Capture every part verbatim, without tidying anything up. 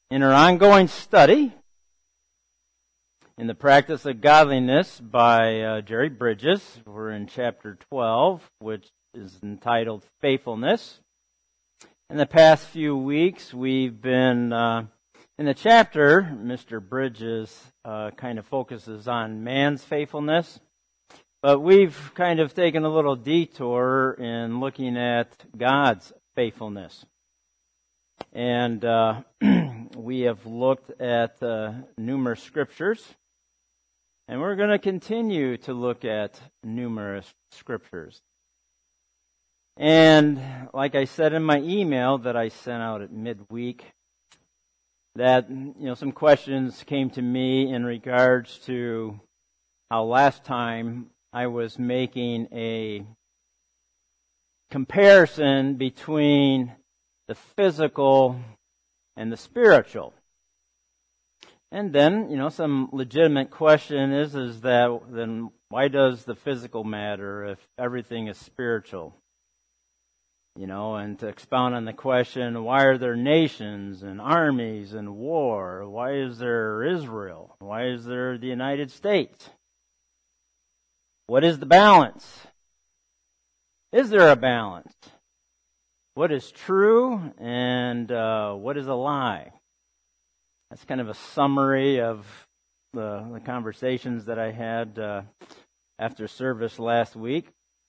In our ongoing study in the Practice of Godliness by uh, Jerry Bridges, we're in chapter twelve, which is entitled Faithfulness. In the past few weeks, we've been, uh, in the chapter, Mister Bridges uh, kind of focuses on man's faithfulness, but we've kind of taken a little detour in looking at God's faithfulness. And uh, we have looked at uh, numerous scriptures, and we're going to continue to look at numerous scriptures. And like I said in my email that I sent out at midweek, that you know some questions came to me in regards to how last time I was making a comparison between the physical and the spiritual. And then, you know, some legitimate question is, is that then why does the physical matter if everything is spiritual? You know, and to expound on the question, why are there nations and armies and war? Why is there Israel? Why is there the United States? What is the balance? Is there a balance? What is true and uh, what is a lie? That's kind of a summary of the, the conversations that I had uh, after service last week.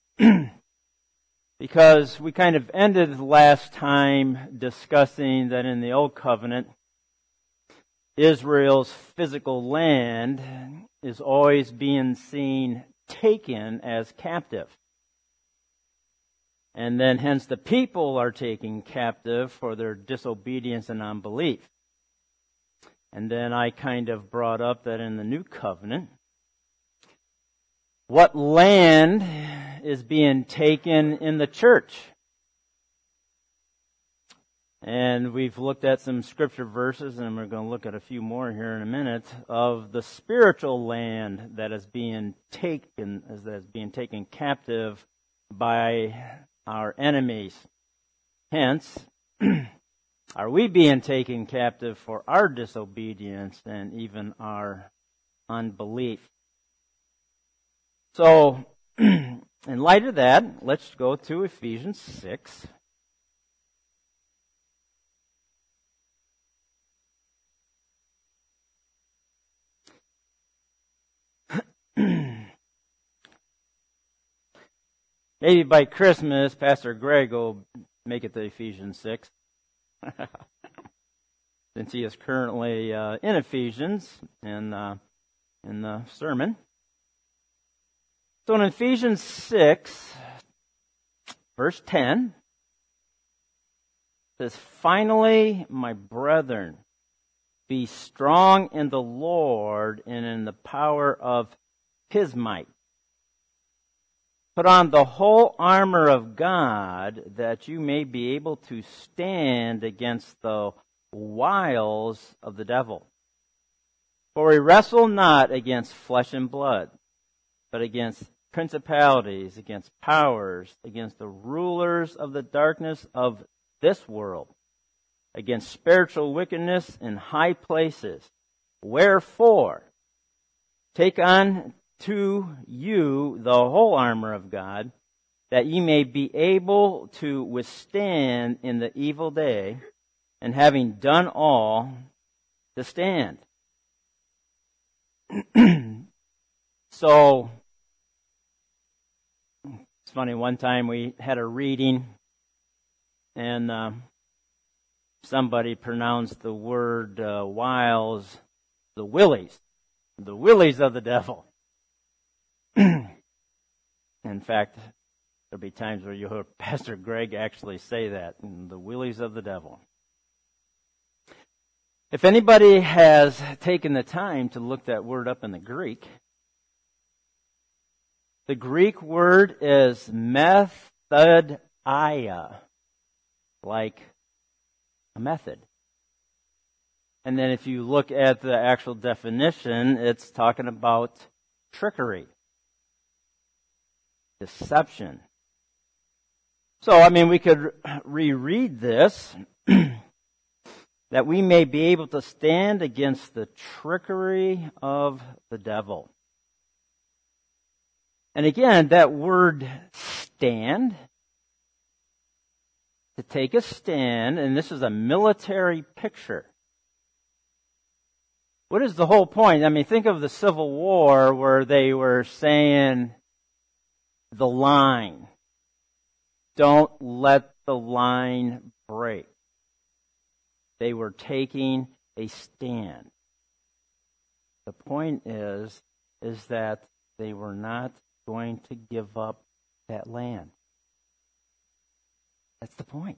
Because we kind of ended last time discussing that in the Old Covenant, Israel's physical land is always being seen taken as captive. And then hence the people are taken captive for their disobedience and unbelief. And then I kind of brought up that in the New Covenant, what land is being taken in the church? And we've looked at some scripture verses, and we're going to look at a few more here in a minute, of the spiritual land that is being taken, that is being taken captive by our enemies. Hence, are we being taken captive for our disobedience and even our unbelief? So, in light of that, let's go to Ephesians six. Maybe by Christmas, Pastor Greg will make it to Ephesians six. Since he is currently uh, in Ephesians in, uh, in the sermon. So in Ephesians six, verse ten, it says, "Finally, my brethren, be strong in the Lord and in the power of His might. Put on the whole armor of God, that you may be able to stand against the wiles of the devil. For we wrestle not against flesh and blood, but against principalities, against powers, against the rulers of the darkness of this world, against spiritual wickedness in high places. Wherefore, take on to you the whole armor of God, that ye may be able to withstand in the evil day, and having done all, to stand." So, it's funny, one time we had a reading, and uh, somebody pronounced the word uh, wiles, the willies, the willies of the devil. In fact, there'll be times where you'll hear Pastor Greg actually say that, the willies of the devil. If anybody has taken the time to look that word up in the Greek, the Greek word is methodia, like a method. And then if you look at the actual definition, it's talking about trickery, deception. So, I mean, we could reread this, that we may be able to stand against the trickery of the devil. And again, that word stand, to take a stand, and this is a military picture. What is the whole point? I mean, think of the Civil War where they were saying the line. Don't let the line break. They were taking a stand. The point is, is that they were not going to give up that land. That's the point.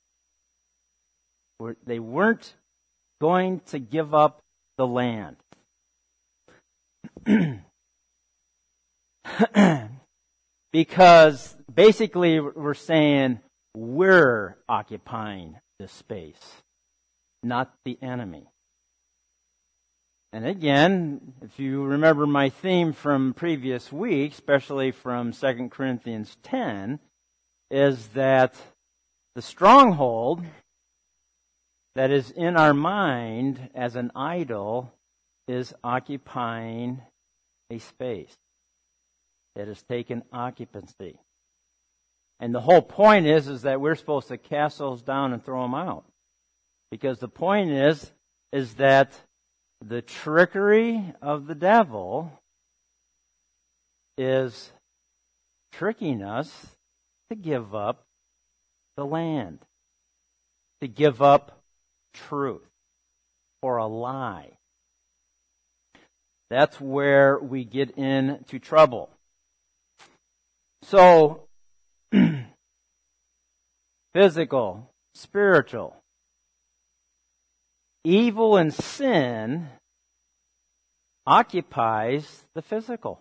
They weren't going to give up the land. Because basically we're saying we're occupying this space, not the enemy. And again, if you remember my theme from previous week, especially from Second Corinthians ten, is that the stronghold that is in our mind as an idol is occupying a space. It has taken occupancy. And the whole point is, is that we're supposed to cast those down and throw them out. Because the point is, is that the trickery of the devil is tricking us to give up the land, to give up truth for a lie. That's where we get into trouble. So, physical, spiritual, evil and sin occupies the physical.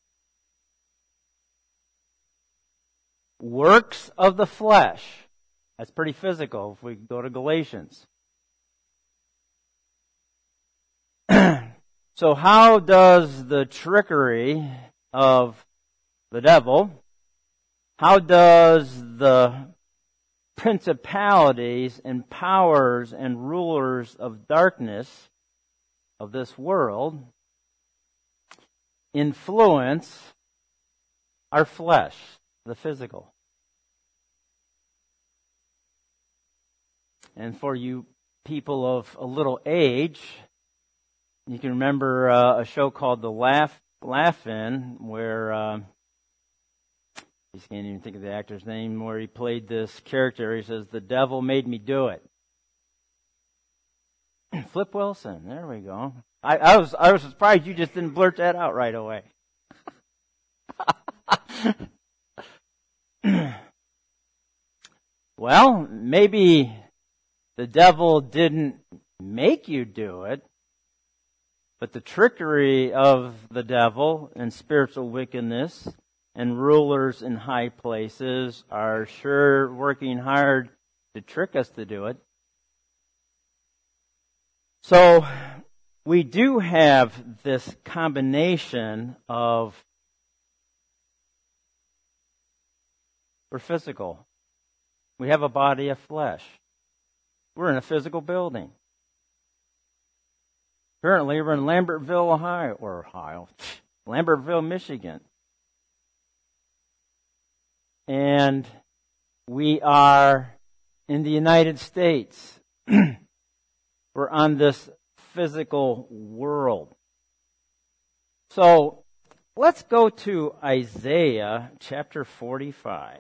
Works of the flesh. That's pretty physical if we go to Galatians. So how does the trickery of the devil, how does the principalities and powers and rulers of darkness of this world influence our flesh, the physical? And for you people of a little age, you can remember uh, a show called The Laugh Laugh-In, where uh, I can't even think of the actor's name, where he played this character. He says, "The devil made me do it." Flip Wilson, there we go. I, I was I was surprised you just didn't blurt that out right away. Well, maybe the devil didn't make you do it, but the trickery of the devil and spiritual wickedness and rulers in high places are sure working hard to trick us to do it. So we do have this combination of, we're physical. We have a body of flesh. We're in a physical building. Currently, we're in Lambertville, Ohio, or Ohio, Lambertville, Michigan. And we are in the United States. We're on this physical world. So, let's go to Isaiah chapter forty-five.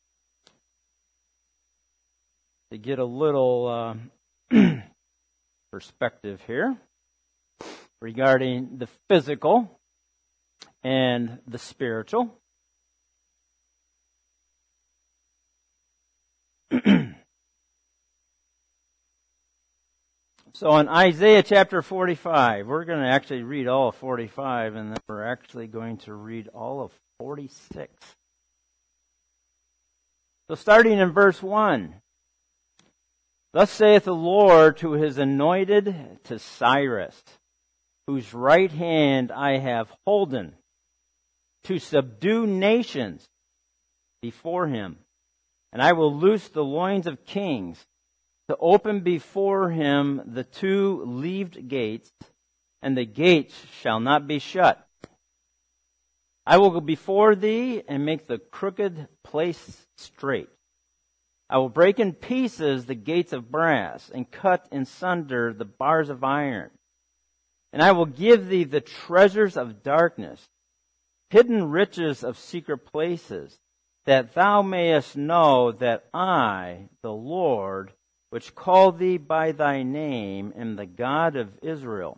To get a little uh, perspective here regarding the physical and the spiritual. So in Isaiah chapter forty-five, we're going to actually read all of forty-five, and then we're actually going to read all of forty-six. So starting in verse one. "Thus saith the Lord to his anointed, to Cyrus, whose right hand I have holden, to subdue nations before him. And I will loose the loins of kings, to open before him the two leaved gates, and the gates shall not be shut. I will go before thee and make the crooked place straight. I will break in pieces the gates of brass and cut in sunder the bars of iron. And I will give thee the treasures of darkness, hidden riches of secret places, that thou mayest know that I, the Lord, which called thee by thy name, am the God of Israel.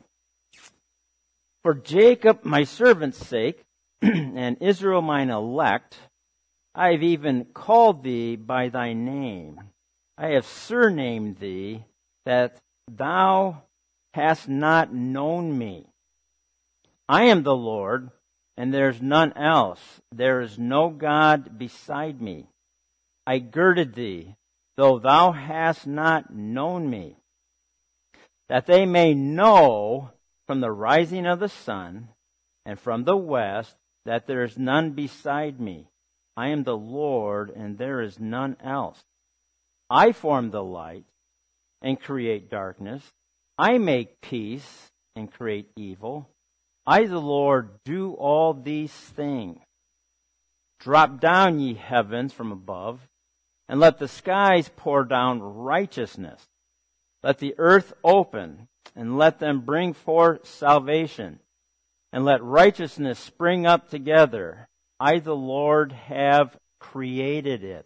For Jacob my servant's sake, and Israel mine elect, I have even called thee by thy name. I have surnamed thee, that thou hast not known me. I am the Lord, and there is none else. There is no God beside me. I girded thee, though thou hast not known me, that they may know from the rising of the sun and from the west that there is none beside me. I am the Lord, and there is none else. I form the light and create darkness. I make peace and create evil. I, the Lord, do all these things. Drop down, ye heavens, from above, and let the skies pour down righteousness. Let the earth open, and let them bring forth salvation, and let righteousness spring up together. I, the Lord, have created it.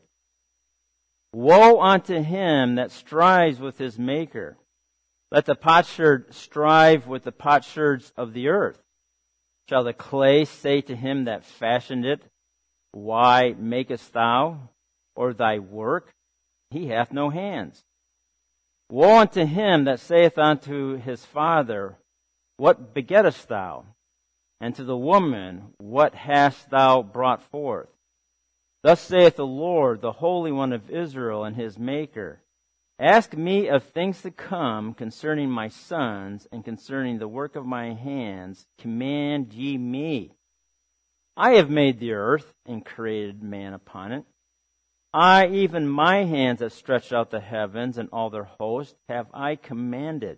Woe unto him that strives with his maker. Let the potsherd strive with the potsherds of the earth. Shall the clay say to him that fashioned it, Why makest thou, or thy work? He hath no hands. Woe unto him that saith unto his father, What begettest thou? And to the woman, What hast thou brought forth? Thus saith the Lord, the Holy One of Israel, and his Maker, Ask me of things to come concerning my sons, and concerning the work of my hands, command ye me. I have made the earth, and created man upon it. I, even my hands have stretched out the heavens, and all their host have I commanded.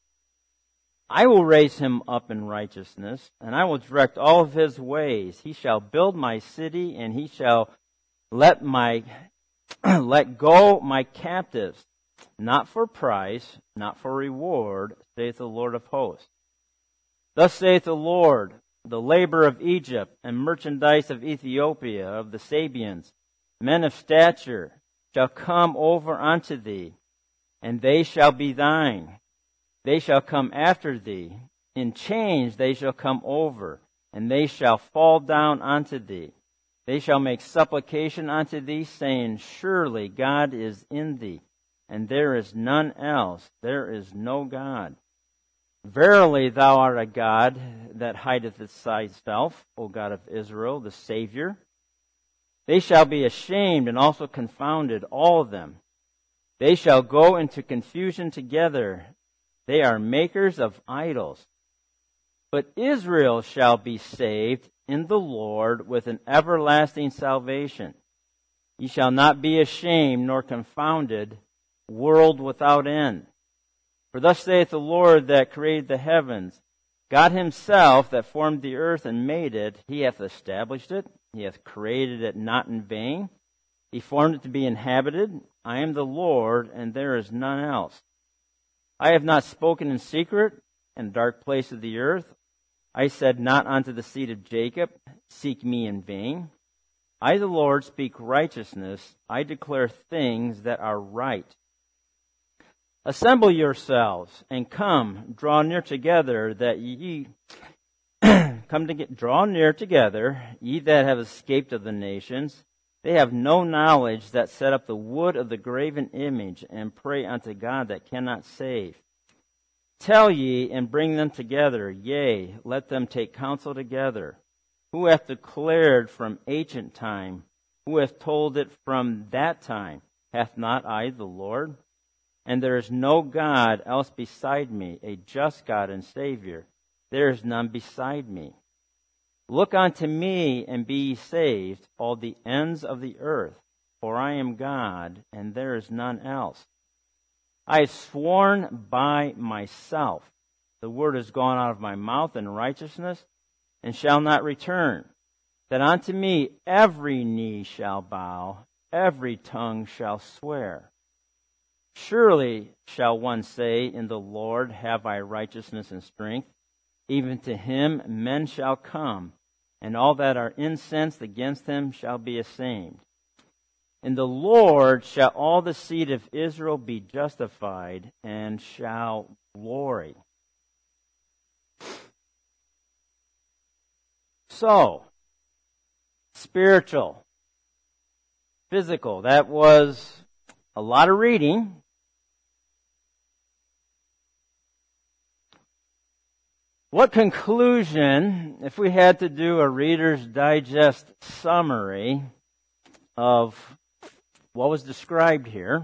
I will raise him up in righteousness, and I will direct all of his ways. He shall build my city, and he shall let my let go my captives, not for price, not for reward, saith the Lord of hosts. Thus saith the Lord, the labor of Egypt, and merchandise of Ethiopia, of the Sabians, men of stature, shall come over unto thee, and they shall be thine. They shall come after thee. In chains they shall come over, and they shall fall down unto thee. They shall make supplication unto thee, saying, Surely God is in thee, and there is none else. There is no God. Verily thou art a God that hideth thyself, O God of Israel, the Savior. They shall be ashamed and also confounded, all of them. They shall go into confusion together. They are makers of idols. But Israel shall be saved in the Lord with an everlasting salvation. Ye shall not be ashamed nor confounded, world without end. For thus saith the Lord that created the heavens, God himself that formed the earth and made it, he hath established it, he hath created it not in vain. He formed it to be inhabited. I am the Lord, and there is none else. I have not spoken in secret in the dark place of the earth. I said not unto the seed of Jacob, Seek me in vain. I, the Lord, speak righteousness. I declare things that are right. Assemble yourselves and come, draw near together, that ye come to get, draw near together, ye that have escaped of the nations. They have no knowledge that set up the wood of the graven image and pray unto God that cannot save. Tell ye and bring them together, yea, let them take counsel together. Who hath declared from ancient time? Who hath told it from that time? Hath not I the Lord? And there is no God else beside me, a just God and Savior. There is none beside me. Look unto me and be ye saved, all the ends of the earth, for I am God, and there is none else. I have sworn by myself. The word has gone out of my mouth in righteousness, and shall not return. That unto me every knee shall bow, every tongue shall swear. Surely shall one say, in the Lord have I righteousness and strength. Even to him men shall come, and all that are incensed against him shall be ashamed. In the Lord shall all the seed of Israel be justified, and shall glory. So, spiritual, physical, that was a lot of reading. What conclusion, if we had to do a Reader's Digest summary of what was described here?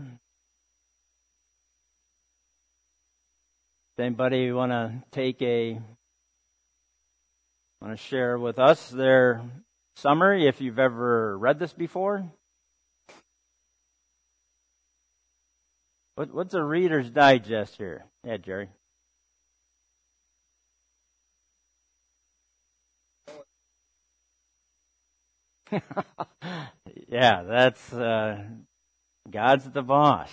Does anybody want to take a, want to share with us their summary if you've ever read this before? What, what's a Reader's Digest here? Yeah, Jerry. Yeah, that's uh, God's the boss.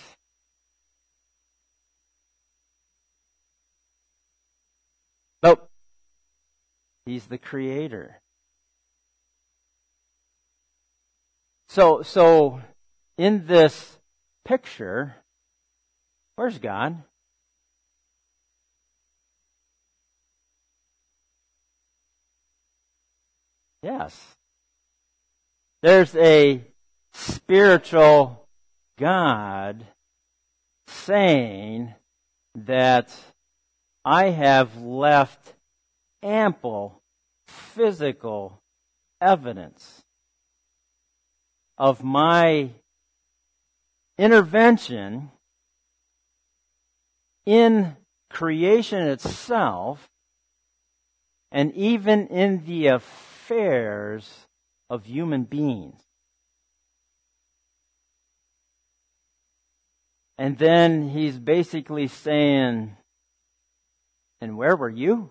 Nope. He's the creator. So, so in this picture, where's God? Yes. There's a spiritual God saying that I have left ample physical evidence of my intervention in creation itself and even in the affairs of human beings. And then he's basically saying, and where were you?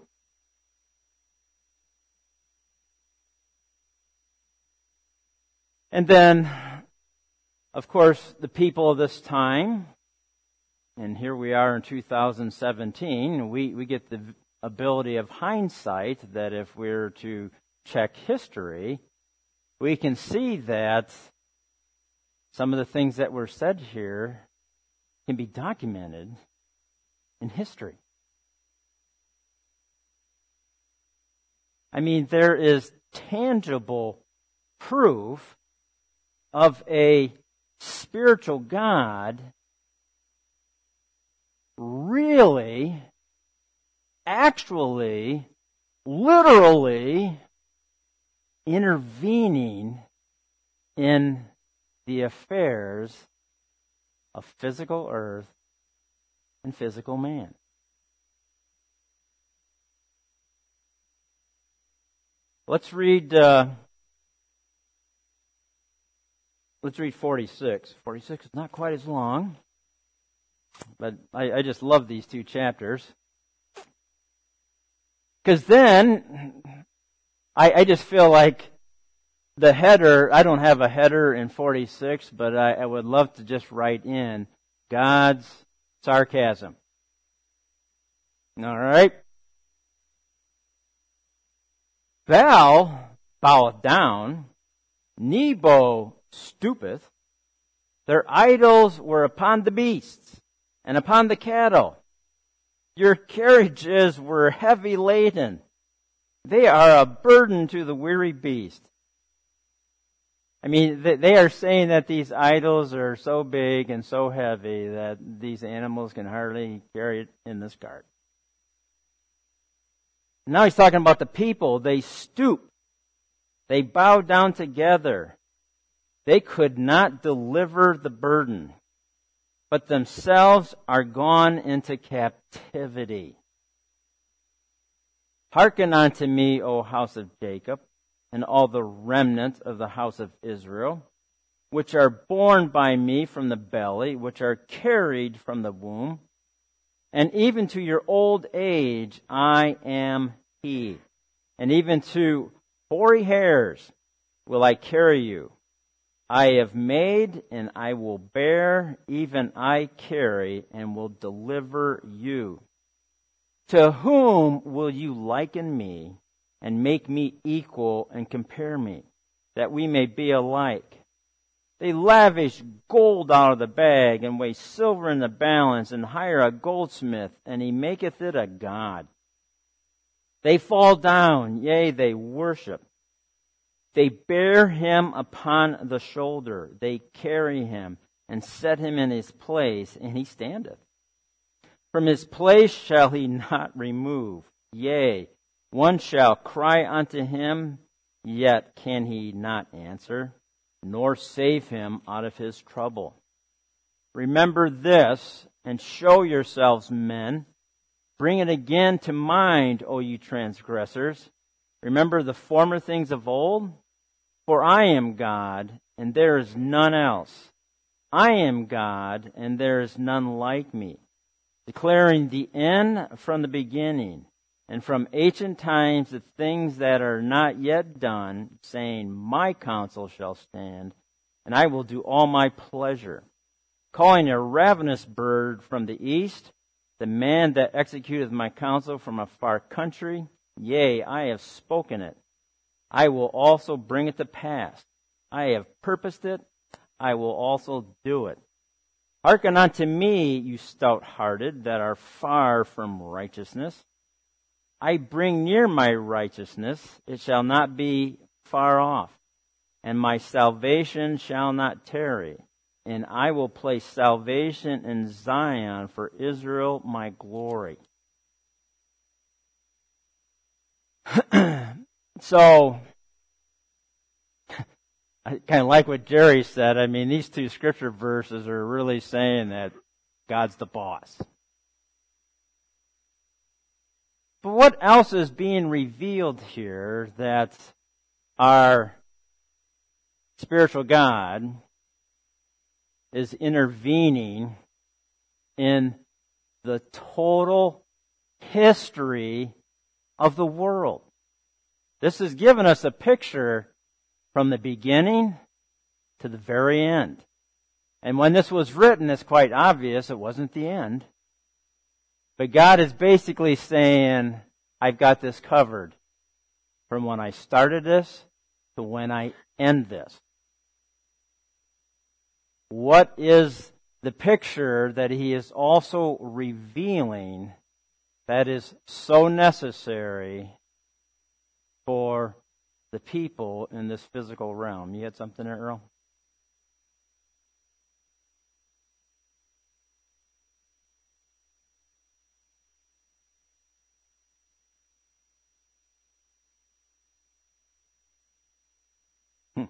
And then, of course, the people of this time, and here we are in two thousand seventeen, we, we get the ability of hindsight that if we're to check history, we can see that some of the things that were said here can be documented in history. I mean, there is tangible proof of a spiritual God really, actually, literally intervening in the affairs of physical earth and physical man. Let's read. Uh, let's read forty-six. Forty-six is not quite as long, but I, I just love these two chapters because then I, I just feel like the header. I don't have a header in forty-six, but I, I would love to just write in God's sarcasm. All right. Baal boweth down, Nebo stoopeth. Their idols were upon the beasts and upon the cattle. Your carriages were heavy laden. They are a burden to the weary beast. I mean, they are saying that these idols are so big and so heavy that these animals can hardly carry it in this cart. Now he's talking about the people. They stoop. They bow down together. They could not deliver the burden, but themselves are gone into captivity. Hearken unto me, O house of Jacob, and all the remnant of the house of Israel. which are born by me from the belly, which are carried from the womb, and even to your old age I am he. And even to hoary hairs will I carry you. I have made and I will bear, even I carry and will deliver you. To whom will you liken me and make me equal and compare me, that we may be alike? They lavish gold out of the bag and weigh silver in the balance and hire a goldsmith, and he maketh it a god. They fall down, yea, they worship. They bear him upon the shoulder. They carry him and set him in his place, and he standeth. From his place shall he not remove. Yea, one shall cry unto him, yet can he not answer, nor save him out of his trouble. Remember this, and show yourselves men. Bring it again to mind, O you transgressors. Remember the former things of old. For I am God, and there is none else. I am God, and there is none like me, declaring the end from the beginning, and from ancient times the things that are not yet done, saying, my counsel shall stand, and I will do all my pleasure. Calling a ravenous bird from the east, the man that executeth my counsel from a far country, yea, I have spoken it. I will also bring it to pass. I have purposed it. I will also do it. Hearken unto me, you stout-hearted, that are far from righteousness. I bring near my righteousness. It shall not be far off. And my salvation shall not tarry. And I will place salvation in Zion for Israel, my glory. So, I kind of like what Jerry said. I mean, these two scripture verses are really saying that God's the boss. But what else is being revealed here that our spiritual God is intervening in the total history of the world? This has given us a picture from the beginning to the very end. And when this was written, it's quite obvious it wasn't the end. But God is basically saying, I've got this covered from when I started this to when I end this. What is the picture that He is also revealing that is so necessary for the people in this physical realm? You had something there, Earl? Hmm.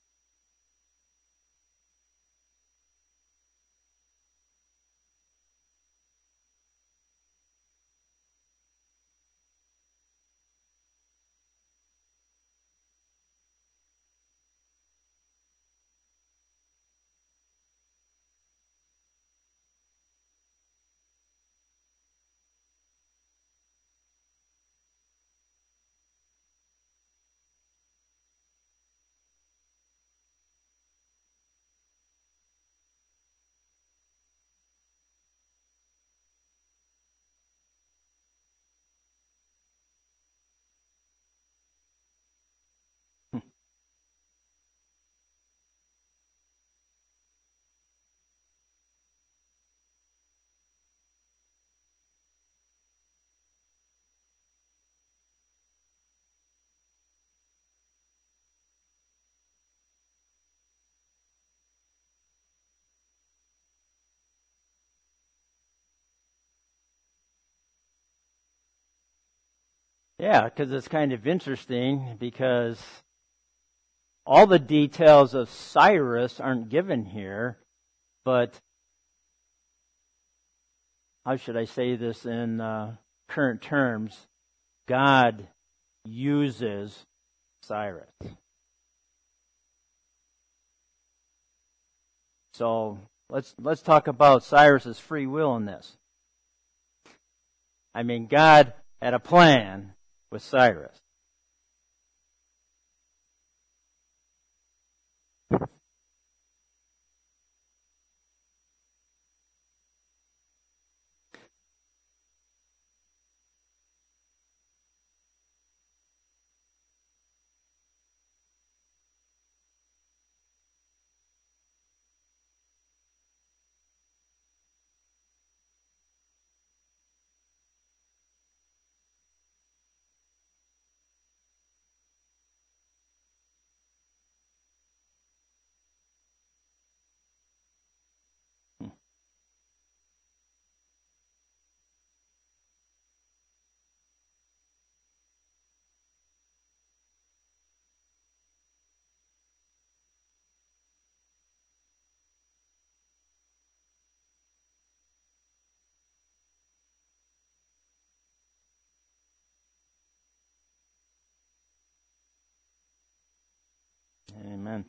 Yeah, because it's kind of interesting because all the details of Cyrus aren't given here, but how should I say this in uh, current terms? God uses Cyrus. So let's let's talk about Cyrus's free will in this. I mean, God had a plan with Cyrus. Amen.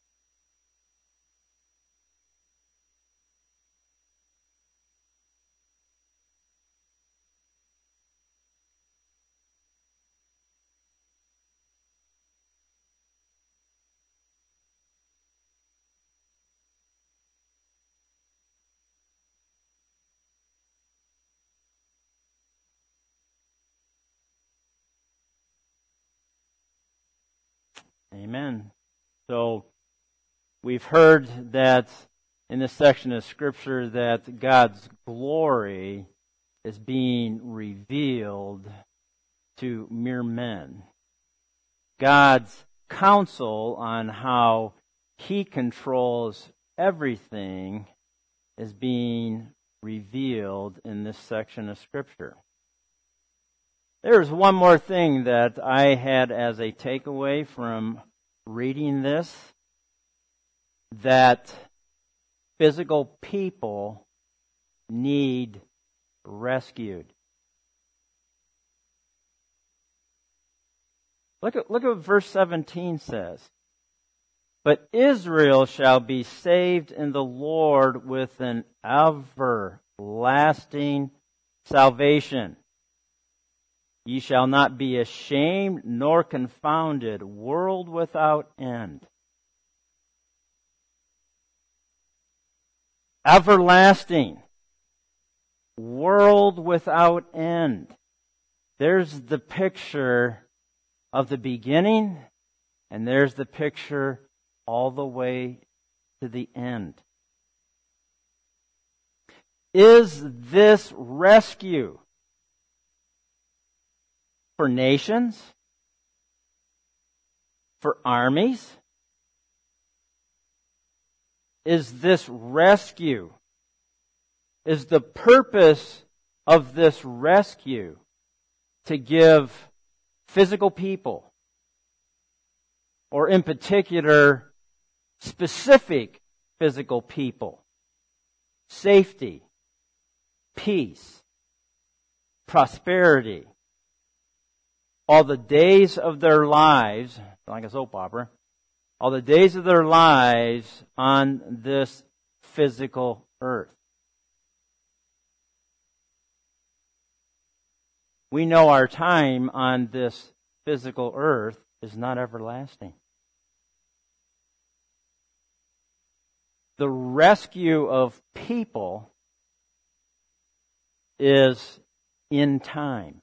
Amen. So we've heard that in this section of Scripture that God's glory is being revealed to mere men. God's counsel on how He controls everything is being revealed in this section of Scripture. There's one more thing that I had as a takeaway from reading this, that physical people need rescued. Look at, look at what verse seventeen says. But Israel shall be saved in the Lord with an everlasting salvation. Ye shall not be ashamed nor confounded, world without end. Everlasting. World without end. There's the picture of the beginning, and there's the picture all the way to the end. Is this rescue for nations? For armies? Is this rescue? Is the purpose of this rescue to give physical people, or in particular, specific physical people, safety, peace, prosperity, all the days of their lives, like a soap opera, all the days of their lives on this physical earth? We know our time on this physical earth is not everlasting. The rescue of people is in time.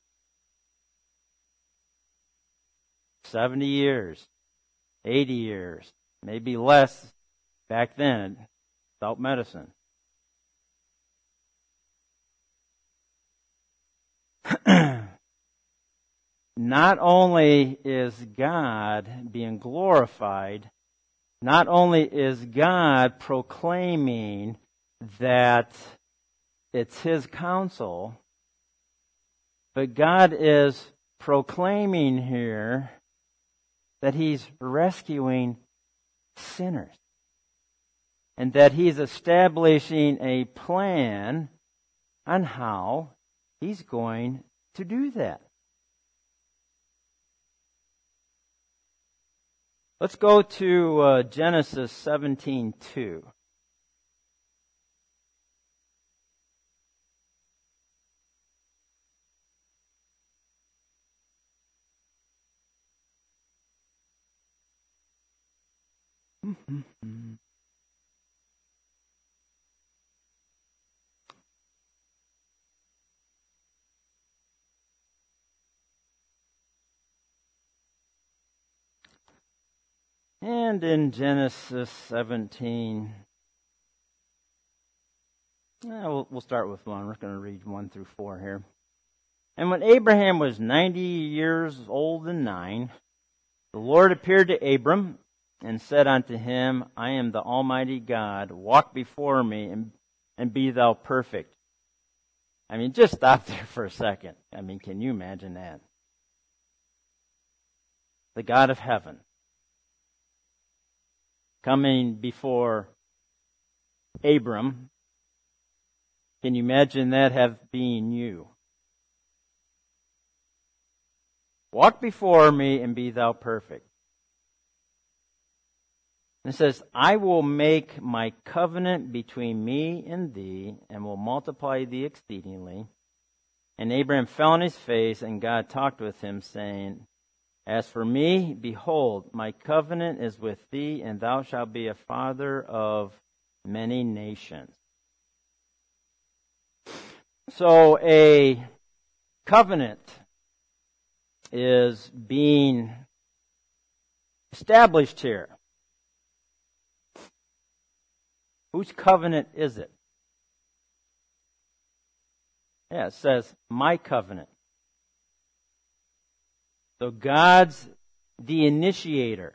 seventy years, eighty years, maybe less back then, without medicine. Not only is God being glorified, not only is God proclaiming that it's His counsel, but God is proclaiming here that He's rescuing sinners, and that He's establishing a plan on how He's going to do that. Let's go to uh, Genesis seventeen two. And in Genesis seventeen, eh, we'll, we'll start with one. We're going to read one through four here. And when Abraham was ninety years old and nine, the Lord appeared to Abram and said unto him, I am the Almighty God. Walk before me and, and be thou perfect. I mean, just stop there for a second. I mean, can you imagine that? The God of heaven coming before Abram. Can you imagine that have been you? Walk before me and be thou perfect. And it says, I will make my covenant between me and thee, and will multiply thee exceedingly. And Abraham fell on his face, and God talked with him, saying, As for me, behold, my covenant is with thee, and thou shalt be a father of many nations. So a covenant is being established here. Whose covenant is it? Yeah, it says, my covenant. So God's the initiator.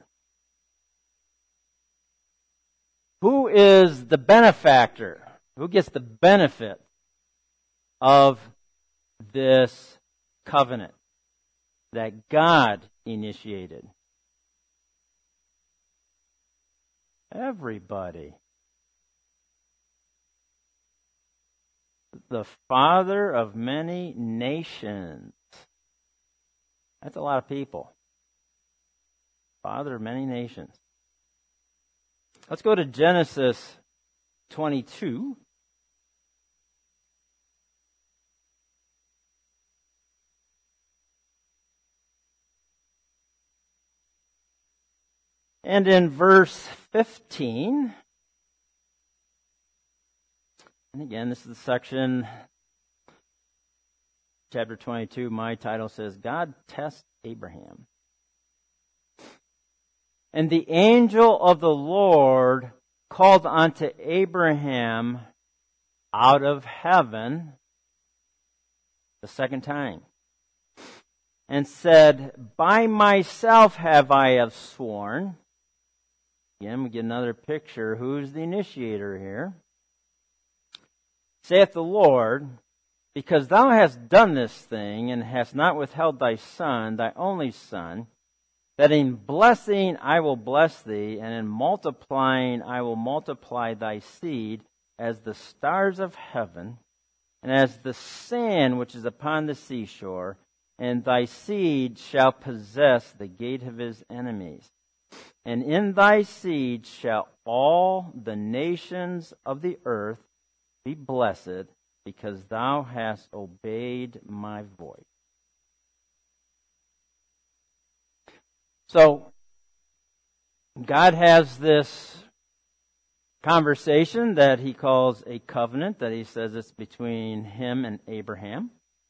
Who is the benefactor? Who gets the benefit of this covenant that God initiated? Everybody. The father of many nations. That's a lot of people. Father of many nations. Let's go to Genesis twenty-two. And in verse fifteen, and again, this is the section, chapter twenty-two, my title says, God tests Abraham. And the angel of the Lord called unto Abraham out of heaven the second time, and said, By myself have I have sworn. Again, we get another picture. Who's the initiator here? Saith the Lord, because thou hast done this thing, and hast not withheld thy son, thy only son, that in blessing I will bless thee, and in multiplying I will multiply thy seed as the stars of heaven, and as the sand which is upon the seashore, and thy seed shall possess the gate of his enemies. And in thy seed shall all the nations of the earth be blessed, because thou hast obeyed my voice. So, God has this conversation that he calls a covenant, that he says it's between him and Abraham.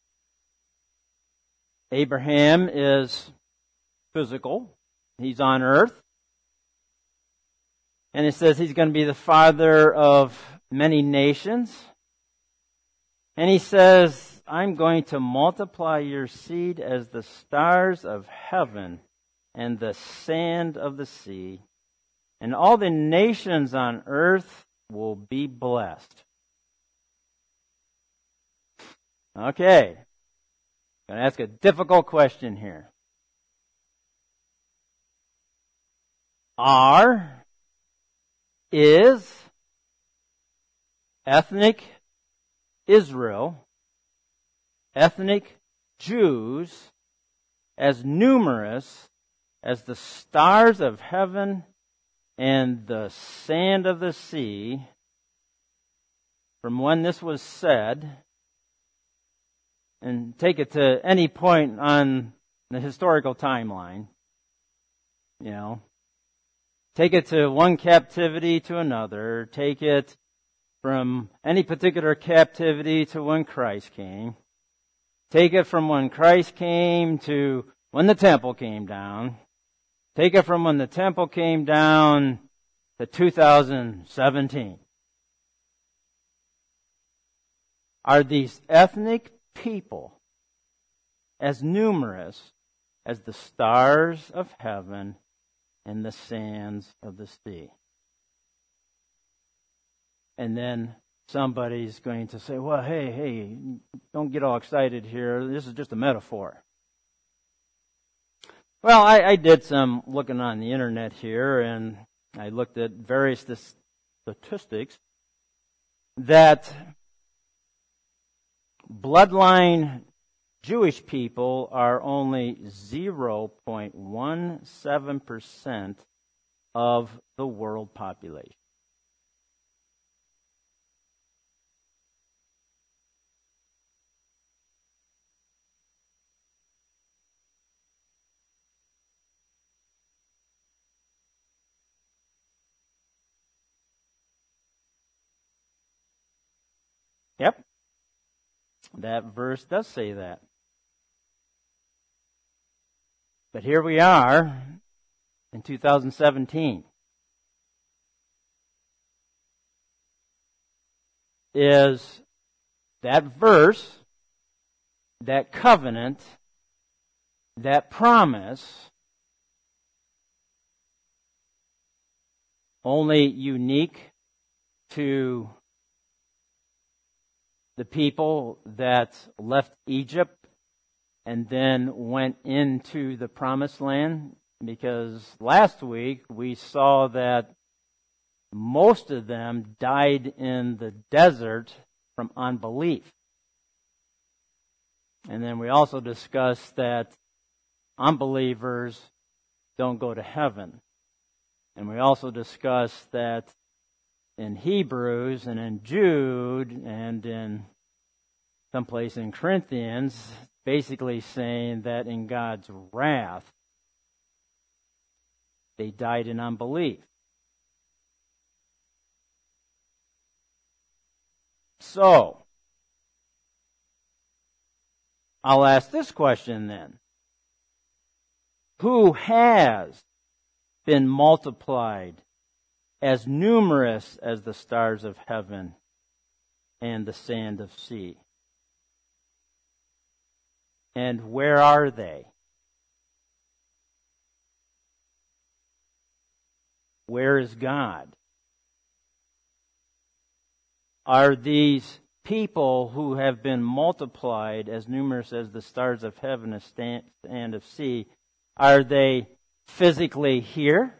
Abraham is physical. He's on earth. And it says he's going to be the father of many nations. And he says, I'm going to multiply your seed as the stars of heaven and the sand of the sea. And all the nations on earth will be blessed. Okay. I'm going to ask a difficult question here. Are, is, ethnic Israel, ethnic Jews, as numerous as the stars of heaven and the sand of the sea, from when this was said, and take it to any point on the historical timeline, you know, take it to one captivity to another, take it from any particular captivity to when Christ came, take it from when Christ came to when the temple came down, take it from when the temple came down to two thousand seventeen. Are these ethnic people as numerous as the stars of heaven and the sands of the sea? And then somebody's going to say, well, hey, hey, don't get all excited here. This is just a metaphor. Well, I, I did some looking on the internet here, and I looked at various statistics that bloodline Jewish people are only zero point one seven percent of the world population. Yep. That verse does say that. But here we are in two thousand seventeen. Is that verse, that covenant, that promise only unique to the people that left Egypt and then went into the promised land? Because last week we saw that most of them died in the desert from unbelief. And then we also discussed that unbelievers don't go to heaven. And we also discussed that in Hebrews and in Jude and in someplace in Corinthians, basically saying that in God's wrath, they died in unbelief. So, I'll ask this question then. Who has been multiplied as numerous as the stars of heaven and the sand of sea? And where are they? Where is God? Are these people who have been multiplied as numerous as the stars of heaven and sand of sea, are they physically here?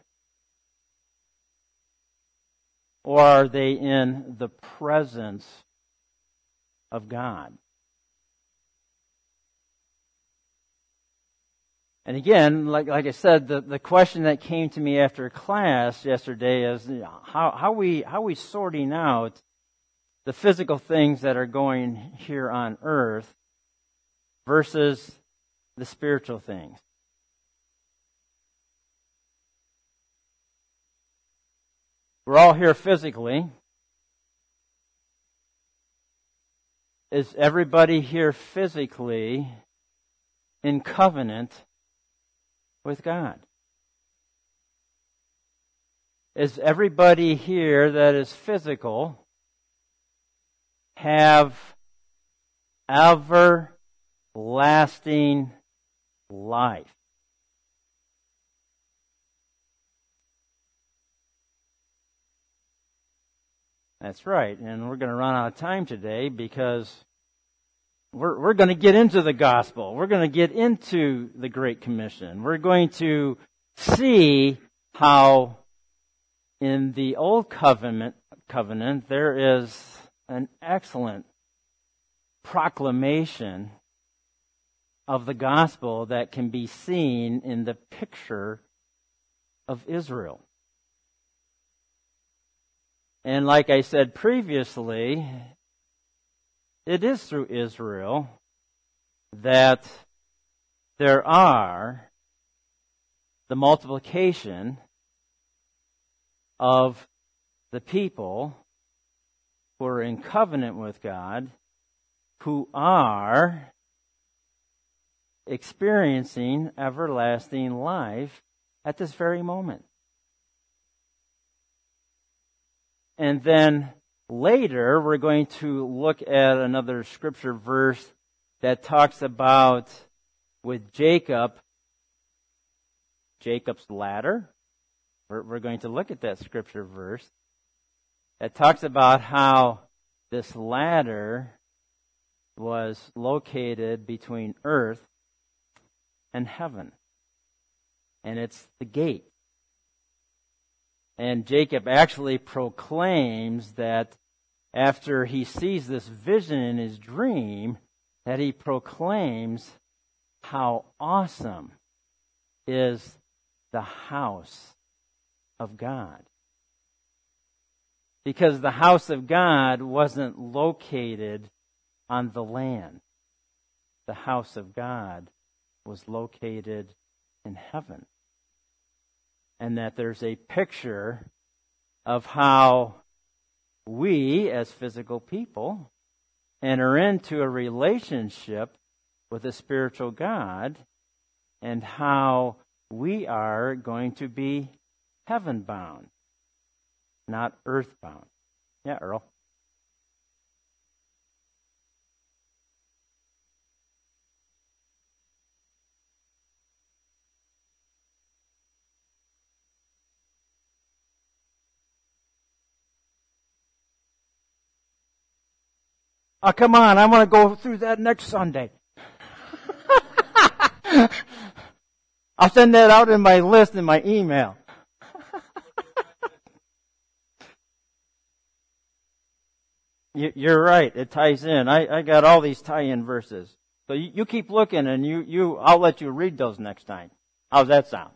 Or are they in the presence of God? And again, like like I said, the, the question that came to me after class yesterday is how how we how we sorting out the physical things that are going here on earth versus the spiritual things. We're all here physically. Is everybody here physically in covenant with God? Is everybody here that is physical have everlasting life? That's right, and we're going to run out of time today because we're we're going to get into the gospel. We're going to get into the Great Commission. We're going to see how in the Old Covenant covenant there is an excellent proclamation of the gospel that can be seen in the picture of Israel. And like I said previously, it is through Israel that there are the multiplication of the people who are in covenant with God, who are experiencing everlasting life at this very moment. And then later, we're going to look at another scripture verse that talks about with Jacob, Jacob's ladder. We're, we're going to look at that scripture verse that talks about how this ladder was located between earth and heaven. And it's the gate. And Jacob actually proclaims that after he sees this vision in his dream, that he proclaims how awesome is the house of God. Because the house of God wasn't located on the land. The house of God was located in heaven. And that there's a picture of how we, as physical people, enter into a relationship with a spiritual God, and how we are going to be heaven-bound, not earth-bound. Yeah, Earl? Oh, come on, I want to go through that next Sunday. I'll send that out in my list in my email. You're right, it ties in. I, I got all these tie-in verses. So you, you keep looking, and you, you I'll let you read those next time. How's that sound?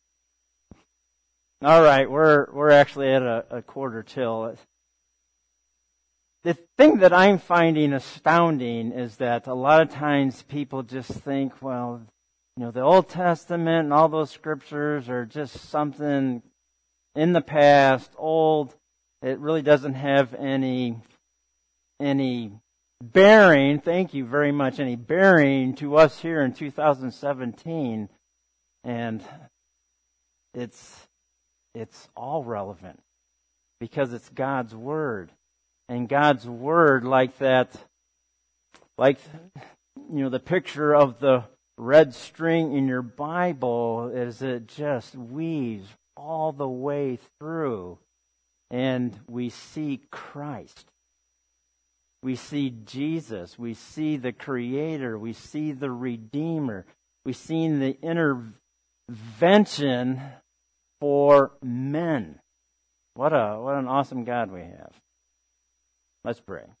All right, we're we're actually at a, a quarter till. The thing that I'm finding astounding is that a lot of times people just think, well, you know, the Old Testament and all those scriptures are just something in the past, old. It really doesn't have any any bearing, thank you very much, any bearing to us here in two thousand seventeen. And it's it's all relevant because it's God's Word. And God's Word, like that, like, you know, the picture of the red string in your Bible, is it just weaves all the way through. And we see Christ. We see Jesus. We see the Creator. We see the Redeemer. We see the intervention for men. What a what an awesome God we have. Let's pray.